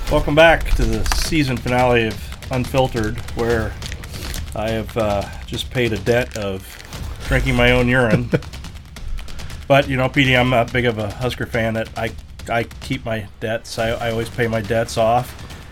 Welcome back to the season finale of Unfiltered, where I have just paid a debt of drinking my own urine. But, you know, PD, I'm not big of a Husker fan that I keep my debts. I always pay my debts off.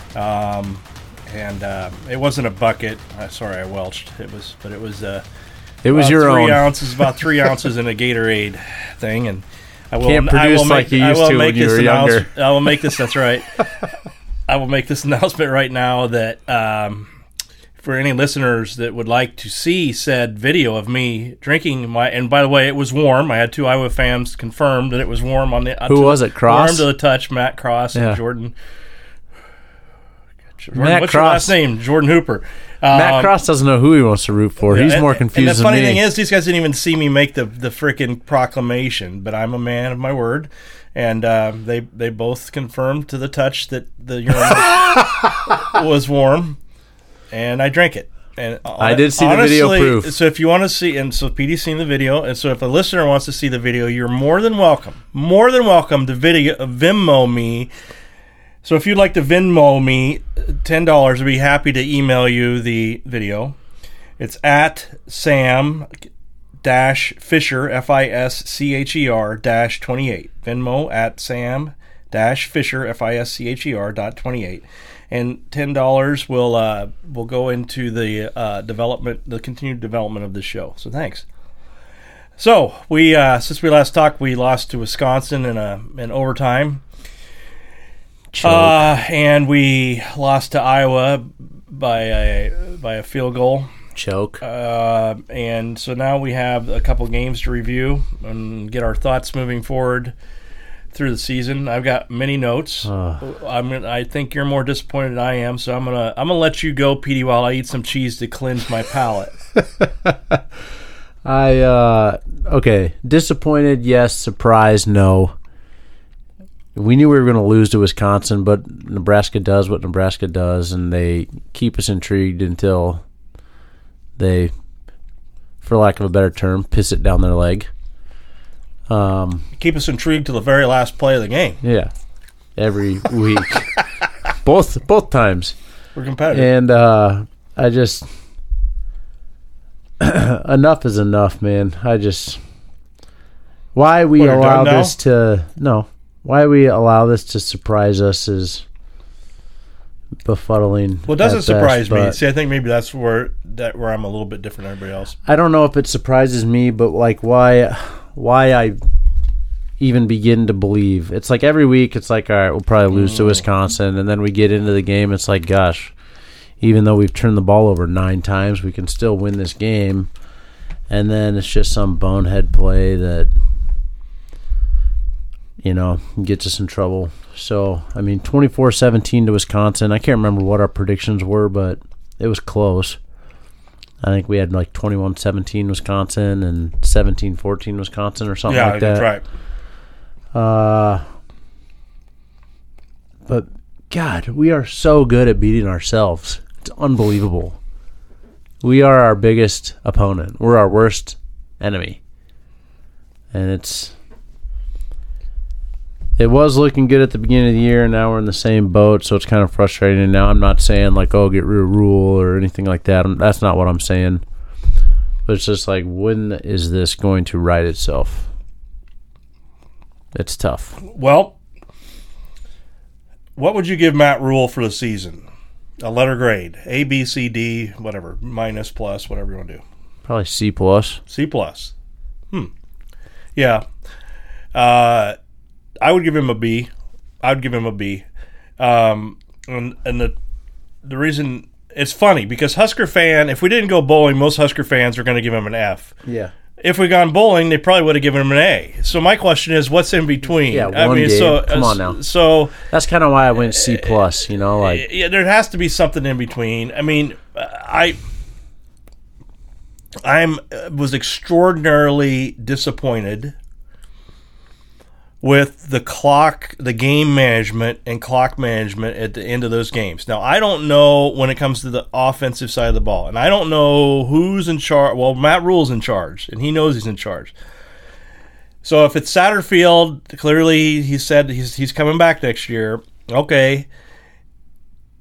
It wasn't a bucket. Sorry, I welched. It was your own. 3 ounces, about 3 ounces in a Gatorade thing. And I will, Can't produce like you used to when you were younger. I will make this, that's right. I will make this announcement right now that for any listeners that would like to see said video of me drinking and by the way, it was warm. I had 2 Iowa fans confirm that it was warm on the. Who was it? Cross? Warm to the touch. Matt Cross and Jordan. What's Cross. your last name? Jordan Hooper. Matt Cross doesn't know who he wants to root for. He's more confused than me. And the funny thing is, these guys didn't even see me make the freaking proclamation, but I'm a man of my word. And they both confirmed to the touch that the urine was warm, and I drank it. And I did see the video proof. So if you want to see, and so PD's seen the video, and so if a listener wants to see the video, you're more than welcome to Venmo me. So if you'd like to Venmo me $10, I'd be happy to email you the video. It's at Sam Fisher, FISCHER -28. Venmo at Sam Fisher, FISCHER .28. And $10 will go into the continued development of the show. So thanks. So we since we last talked, we lost to Wisconsin in overtime. And we lost to Iowa by a field goal. Choke. And so now we have a couple games to review and get our thoughts moving forward through the season. I've got many notes. I think you're more disappointed than I am, so I'm gonna let you go, PD, while I eat some cheese to cleanse my palate. Okay. Disappointed, yes. Surprised, no. We knew we were going to lose to Wisconsin, but Nebraska does what Nebraska does, and they keep us intrigued until they, for lack of a better term, piss it down their leg. Keep us intrigued till the very last play of the game. Yeah, every week, both times. We're competitive, and I just enough is enough, man. Why we allow this to Why we allow this to surprise us is befuddling. Well, it doesn't surprise me. See, I think maybe that's where I'm a little bit different than everybody else. I don't know if it surprises me, but like why I even begin to believe. It's like every week it's like, all right, we'll probably lose to Wisconsin, and then we get into the game, it's like, gosh, even though we've turned the ball over 9 times, we can still win this game. And then it's just some bonehead play that, you know, gets us in trouble. So, I mean, 24-17 to Wisconsin. I can't remember what our predictions were, but it was close. I think we had like 21-17 Wisconsin and 17-14 Wisconsin or something like that. Yeah, that's right. But, God, we are so good at beating ourselves. It's unbelievable. We are our biggest opponent. We're our worst enemy. And it was looking good at the beginning of the year, and now we're in the same boat, so it's kind of frustrating. Now I'm not saying, like, oh, get rid of Rule or anything like that. That's not what I'm saying. But it's just like, when is this going to right itself? It's tough. Well, what would you give Matt Rule for the season? A letter grade. A, B, C, D, whatever. Minus, plus, whatever you want to do. Probably C+. C+. Yeah. I would give him a B. And the reason, it's funny because Husker fan, if we didn't go bowling, most Husker fans are going to give him an F. Yeah. If we gone bowling, they probably would have given him an A. So my question is, what's in between? Yeah, game. So come on now. So that's kind of why I went C+. You know, like yeah, there has to be something in between. I mean, I was extraordinarily disappointed with the game management and clock management at the end of those games. Now, I don't know when it comes to the offensive side of the ball, and I don't know who's in charge. Well, Matt Rule's in charge, and he knows he's in charge. So if it's Satterfield, clearly he said he's coming back next year. Okay.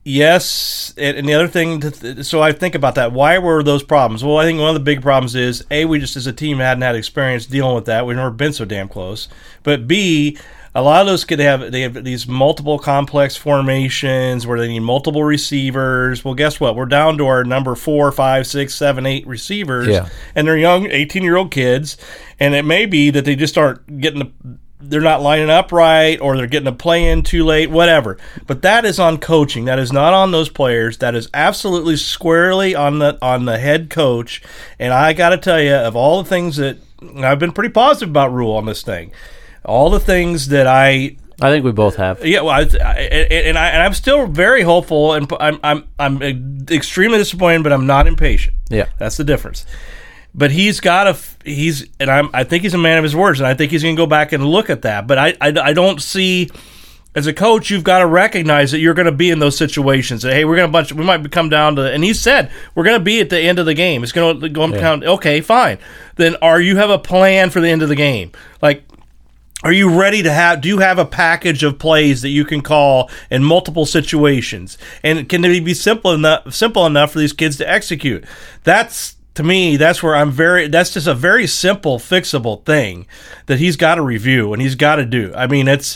Yes, and the other thing, so I think about that. Why were those problems? Well, I think one of the big problems is, A, we just as a team hadn't had experience dealing with that. We've never been so damn close. But B, a lot of those kids have these multiple complex formations where they need multiple receivers. Well, guess what? We're down to our number 4, 5, 6, 7, 8 receivers, and they're young 18-year-old kids, and it may be that they just aren't getting they're not lining up right, or they're getting a play in too late, whatever. But that is on coaching. That is not on those players. That is absolutely squarely on the head coach. And I got to tell you, of all the things that I've been pretty positive about Rule on this thing, all the things that I think we both have. Yeah, well, I'm still very hopeful, and I'm extremely disappointed, but I'm not impatient. Yeah, that's the difference. But I think he's a man of his words, and I think he's going to go back and look at that. But I don't see, as a coach, you've got to recognize that you're going to be in those situations. That, hey, we might come down to, and he said we're going to be at the end of the game. It's going to go down. Okay, fine. Then you have a plan for the end of the game? Like, are you ready to do you have a package of plays that you can call in multiple situations? And can they be simple enough for these kids to execute? To me, that's where that's just a very simple, fixable thing that he's got to review and he's got to do. I mean, there's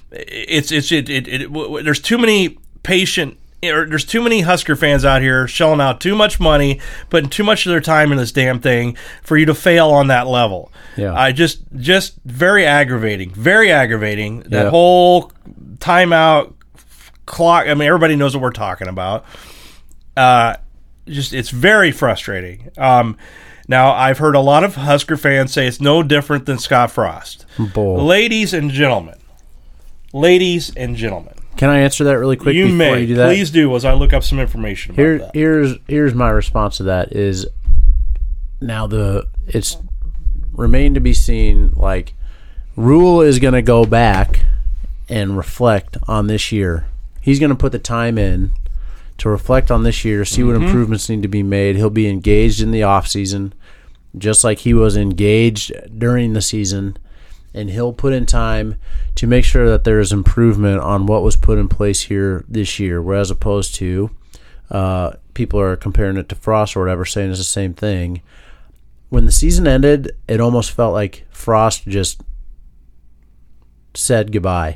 too many there's too many Husker fans out here shelling out too much money, putting too much of their time in this damn thing for you to fail on that level. Yeah. I just very aggravating. That whole timeout clock. I mean, everybody knows what we're talking about. It's very frustrating. Now, I've heard a lot of Husker fans say it's no different than Scott Frost. Ladies and gentlemen. Can I answer that really quick? You do that? Please do, as I look up some information about that. Here's my response to that is, now it's remained to be seen, like, Rule is going to go back and reflect on this year. He's going to put the time in to reflect on this year, see what improvements need to be made. He'll be engaged in the offseason, just like he was engaged during the season, and he'll put in time to make sure that there is improvement on what was put in place here this year, whereas opposed to people are comparing it to Frost or whatever, saying it's the same thing. When the season ended, it almost felt like Frost just said goodbye.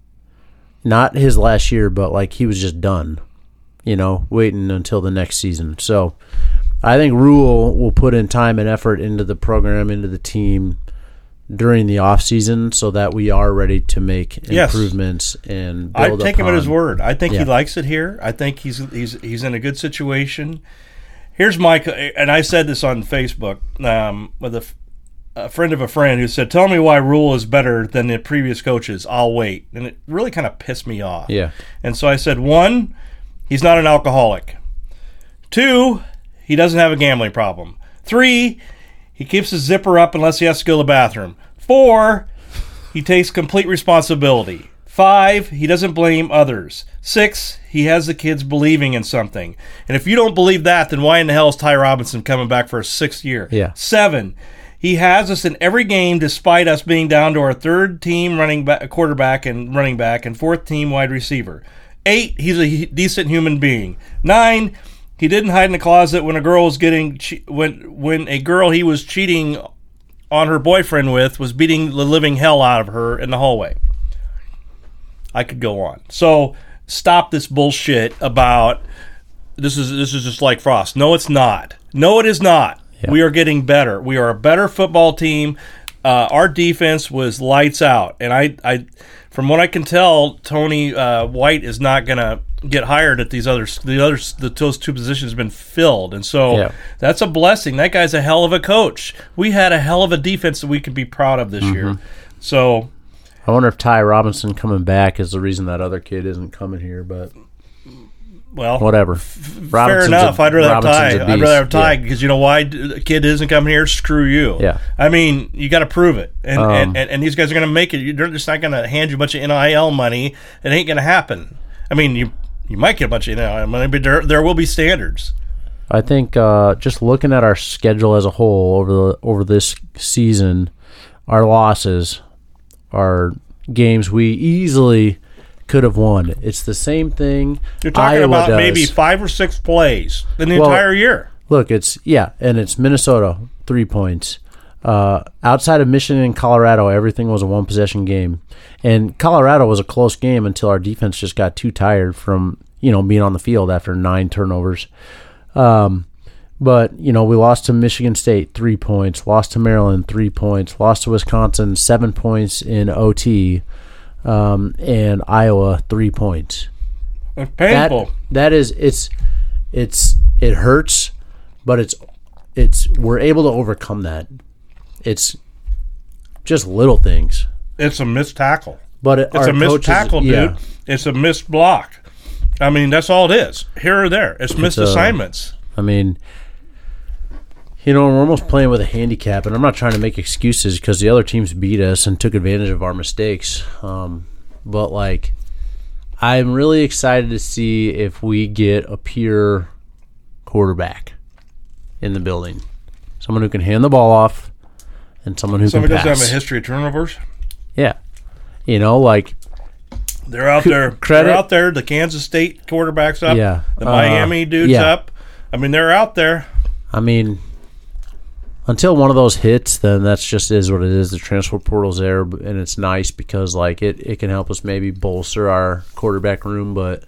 Not his last year, but like he was just done. Waiting until the next season. So I think Rule will put in time and effort into the program, into the team during the offseason so that we are ready to make improvements and build I take him at his word. I think he likes it here. I think he's in a good situation. Here's and I said this on Facebook with a friend of a friend who said, tell me why Rule is better than the previous coaches. I'll wait. And it really kind of pissed me off. Yeah. And so I said, 1, he's not an alcoholic. 2, he doesn't have a gambling problem. 3, he keeps his zipper up unless he has to go to the bathroom. 4, he takes complete responsibility. 5, he doesn't blame others. 6, he has the kids believing in something. And if you don't believe that, then why in the hell is Ty Robinson coming back for a 6th year? Yeah. 7, he has us in every game despite us being down to our 3rd team quarterback and running back and 4th team wide receiver. 8, he's a decent human being. 9, he didn't hide in the closet when a girl was when a girl he was cheating on her boyfriend with was beating the living hell out of her in the hallway. I could go on. So stop this bullshit about this is just like Frost. No, it's not. No, it is not. Yeah. We are getting better. We are a better football team. Our defense was lights out, and I from what I can tell, Tony White is not going to get hired at those 2 positions have been filled, and so that's a blessing. That guy's a hell of a coach. We had a hell of a defense that we could be proud of this year. So I wonder if Ty Robinson coming back is the reason that other kid isn't coming here, but well, whatever. Fair enough. I'd rather have Ty because you know why? The kid isn't coming here. Screw you. Yeah. I mean, you got to prove it, and these guys are going to make it. They're just not going to hand you a bunch of NIL money. It ain't going to happen. I mean, you might get a bunch of NIL money, but there will be standards. I think just looking at our schedule as a whole over this season, our losses are games we easily could have won. It's the same thing. You're talking Iowa about does. maybe 5 or 6 plays in the Well, entire year. Look, it's Minnesota, 3 points. Outside of Michigan and Colorado, everything was a one-possession game. And Colorado was a close game until our defense just got too tired from, being on the field after 9 turnovers. But, we lost to Michigan State, 3 points. Lost to Maryland, 3 points. Lost to Wisconsin, 7 points in OT. And Iowa, 3 points. It's painful. It hurts, but we're able to overcome that. It's just little things. It's a missed tackle. But it's a missed tackle, dude. Yeah. It's a missed block. I mean, that's all it is. Here or there. It's missed assignments. I mean, we're almost playing with a handicap, and I'm not trying to make excuses because the other teams beat us and took advantage of our mistakes. But, I'm really excited to see if we get a pure quarterback in the building. Someone who can hand the ball off and someone who can pass. Doesn't have a history of turnovers? Yeah. They're out there. They're out there. The Kansas State quarterback's up. Yeah. The Miami dude's up. I mean, they're out there. I mean, until one of those hits, then that's just is what it is. The transfer portal's there, and it's nice because it can help us maybe bolster our quarterback room. But,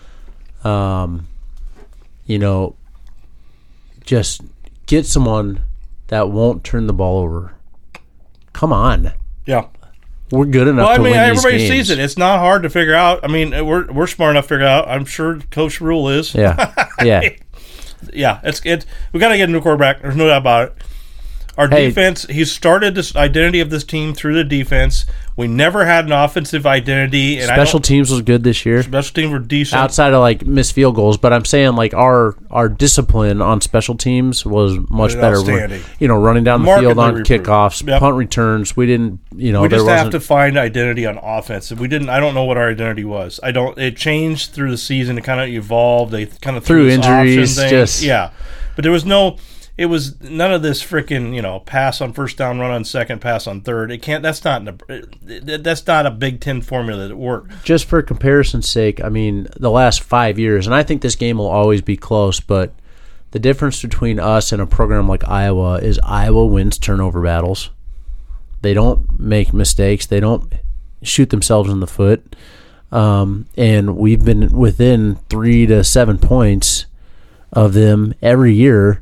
just get someone that won't turn the ball over. Come on. Yeah. We're good enough to win these everybody games. sees it. It's not hard to figure out. I mean, we're smart enough to figure out. I'm sure Coach Rule is. Yeah. Yeah. Yeah. We got to get a new quarterback. There's no doubt about it. Our defense, he started this identity of this team through the defense. We never had an offensive identity. And Special teams was good this year. Special teams were decent. Outside of missed field goals, but I'm saying our discipline on special teams was much better. Running down the field on kickoffs, punt returns. We didn't, we just have to find identity on offense. I don't know what our identity was. It changed through the season. It kind of evolved. They kind of through injuries, but there was no. It was none of this freaking, pass on first down, run on second, pass on third. It can't. That's not a Big Ten formula that worked. Just for comparison's sake, I mean, the last 5 years, and I think this game will always be close, but the difference between us and a program like Iowa is Iowa wins turnover battles. They don't make mistakes. They don't shoot themselves in the foot. And we've been within 3 to 7 points of them every year.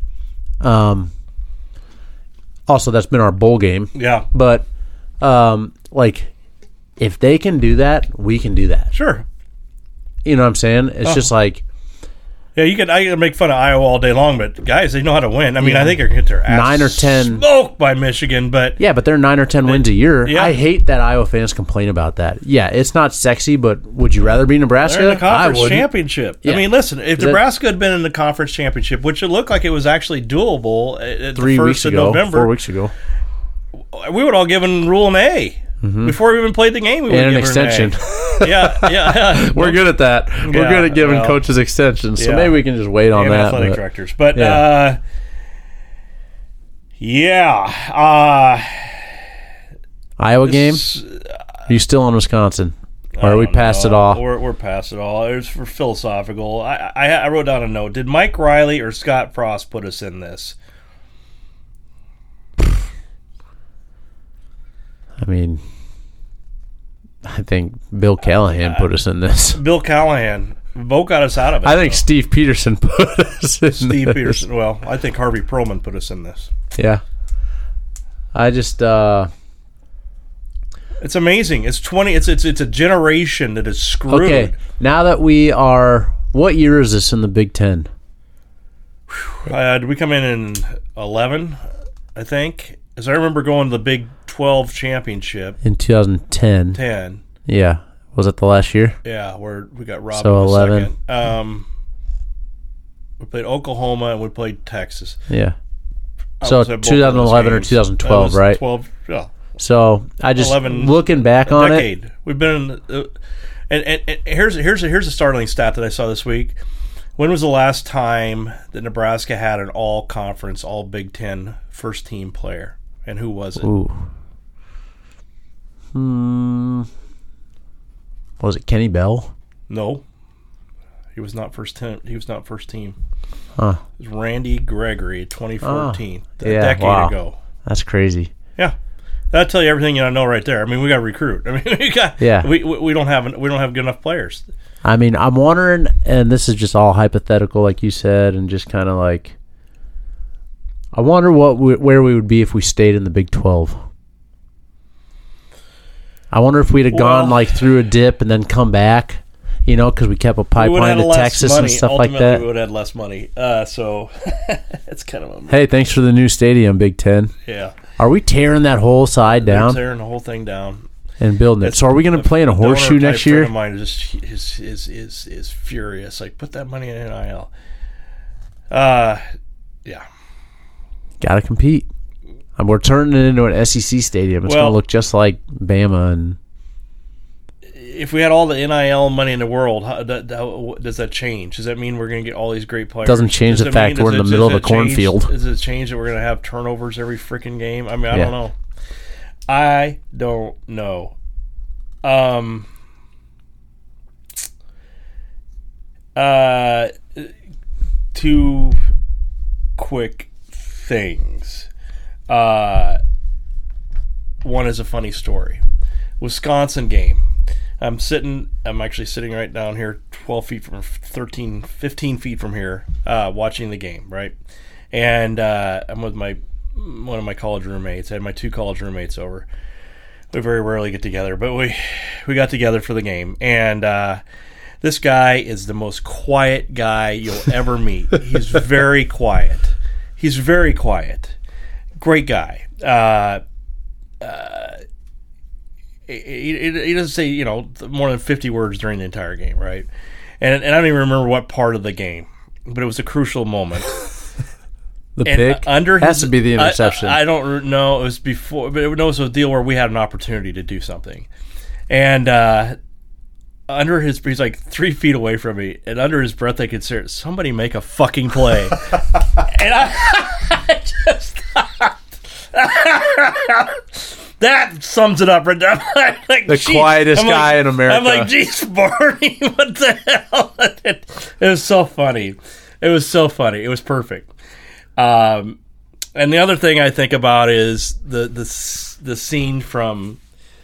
Also, that's been our bowl game. Yeah. But, if they can do that, we can do that. Sure. You know what I'm saying? It's just yeah, I can make fun of Iowa all day long, but guys, they know how to win. I mean, I think they're going to get their ass 9 or 10 smoked by Michigan, but yeah, but they're 9 or 10 wins a year. Yeah. I hate that Iowa fans complain about that. Yeah, it's not sexy, but would you rather be Nebraska? They're in the conference championship. Yeah. I mean, listen, if Nebraska had been in the conference championship, which it looked like it was actually doable at 3 weeks ago, November, 4 weeks ago, we would all given Rule an A. Mm-hmm. Before we even played the game, we would and give an extension. Yeah. We're good at that. We're good at giving coaches extensions, so maybe we can just wait on that. Athletic directors, but Iowa game. Are you still on Wisconsin, or are we past it all? We're past it all. It was for philosophical. I wrote down a note. Did Mike Riley or Scott Frost put us in this? I mean, I think Bill Callahan put us in this. Bill Callahan. Both got us out of it. I think Steve Peterson put us in Steve Peterson. Well, I think Harvey Perlman put us in this. Yeah. I just... It's amazing. It's 20... It's a generation that is screwed. Okay, now that we are... What year is this in the Big Ten? Did we come in 11, I think? As I remember going to the Big 12 championship. In 2010. 10. Yeah. Was it the last year? Yeah, where we got robbed so in the 11. Second. We played Oklahoma and we played Texas. Yeah. So 2011 or 2012, right? 12, yeah. So I just 11, looking back on decade. it. We've been in and here's a startling stat that I saw this week. When was the last time that Nebraska had an all-conference, all Big Ten first-team player? And who was it? Ooh. Was it Kenny Bell? No. He was not first team. He was not first team. Huh. It was Randy Gregory, 2014. A yeah, decade wow. ago. That's crazy. Yeah. That'll tell you everything you gotta know right there. I mean, we got to recruit. I mean, we don't have good enough players. I mean, I'm wondering, and this is just all hypothetical, like you said, and just kind of like, I wonder where we would be if we stayed in the Big 12. I wonder if we'd have gone like through a dip and then come back, you know, because we kept a pipeline to Texas and stuff like that. We would have had less money. So it's kind of hey, thanks for the new stadium, Big Ten. Yeah. Are we tearing that whole side down? Tearing the whole thing down and building it. So are we going to play in a horseshoe next year? A friend of mine is furious. Like, put that money in NIL. Yeah. Got to compete. We're turning it into an SEC stadium. It's going to look just like Bama. And if we had all the NIL money in the world, how does that change? Does that mean we're going to get all these great players? Doesn't change the fact we're in the middle of a cornfield. Does it change that we're going to have turnovers every freaking game? I mean, I don't know. I don't know. Two quick things. One is a funny story. Wisconsin game. I'm actually sitting right down here 12 feet from 15 feet from here, watching the game, right? And I'm with one of my college roommates. I had my 2 college roommates over. We very rarely get together, but we got together for the game. And this guy is the most quiet guy you'll ever meet. He's very quiet. He's very quiet. Great guy. He doesn't say, more than 50 words during the entire game, right? And I don't even remember what part of the game, but it was a crucial moment. The pick has to be the interception. I don't know. It was before, but it was a deal where we had an opportunity to do something. And he's like 3 feet away from me, and under his breath I could say, somebody make a fucking play. And I just thought, that sums it up right now. Like, the quietest guy in America. I'm like, geez, Barney, what the hell? It was so funny. It was so funny. It was perfect. And the other thing I think about is the scene from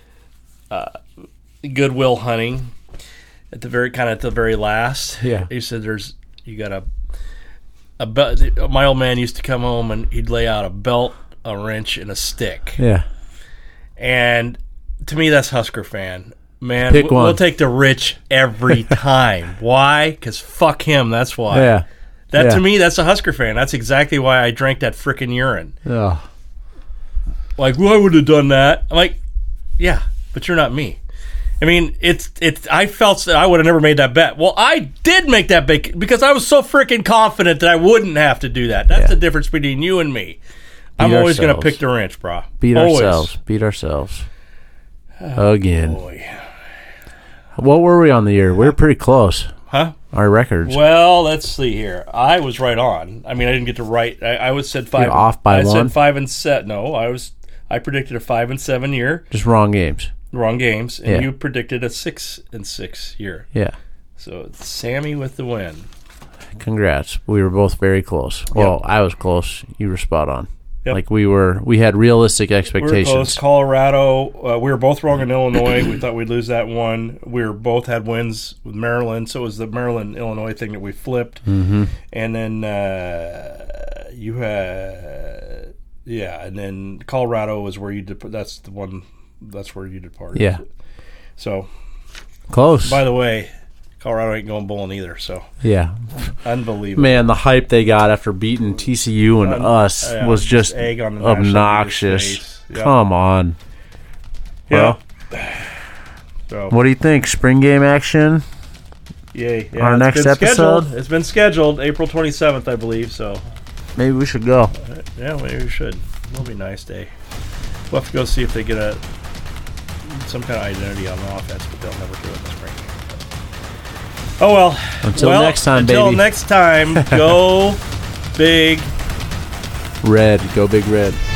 Good Will Hunting at the very last. Yeah, he said you got my old man used to come home and he'd lay out a belt, a wrench, and a stick. Yeah. And to me, that's Husker fan. Man, Pick one. We'll take the rich every time. Why? Because fuck him. That's why. Yeah. To me, that's a Husker fan. That's exactly why I drank that frickin' urine. Oh. Like, well, I would have done that. I'm like, yeah, but you're not me. I mean, I felt that I would have never made that bet. Well, I did make that bet because I was so freaking confident that I wouldn't have to do that. That's the difference between you and me. I'm always going to pick the wrench, bro. Beat ourselves. Again. Boy. What were we on the year? We were pretty close. Huh? Our records. Well, let's see here. I was right on. I mean, I didn't get to write. I was said 5. You're off by one? I said 5 and 7. No, I predicted a 5 and 7 year. Just wrong games. Wrong games. And you predicted a 6 and 6 year. Yeah. So it's Sammy with the win. Congrats. We were both very close. Well, I was close. You were spot on. Yep. Like we had realistic expectations. We were close. Colorado, we were both wrong in Illinois. We thought we'd lose that one. We both had wins with Maryland, so it was the Maryland-Illinois thing that we flipped. Mm-hmm. And then you had, and then Colorado was where you did. That's where you departed. Yeah. So close. By the way, Colorado ain't going bowling either, so. Yeah. Unbelievable. Man, the hype they got after beating TCU and us was just obnoxious. Yep. Come on. Yeah. Well, so. What do you think? Spring game action? Yay. Yeah, our next episode? It's been scheduled April 27th, I believe, so. Maybe we should go. Yeah, maybe we should. It'll be a nice day. We'll have to go see if they get some kind of identity on offense, but they'll never do it in the spring game. Oh, well. Until next time, baby. Until next time, go Big Red. Go Big Red.